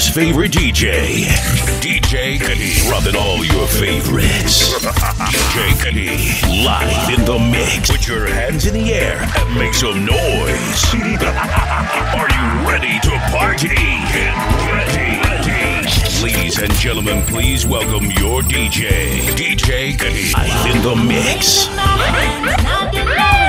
America's favorite DJ, DJ Kadeem, rubbing all your favorites. DJ Kadeem, live in the mix. Put your hands in the air and make some noise. Are you ready to party? Get ready. Ladies and gentlemen, please welcome your DJ, DJ Kadeem, live in the mix.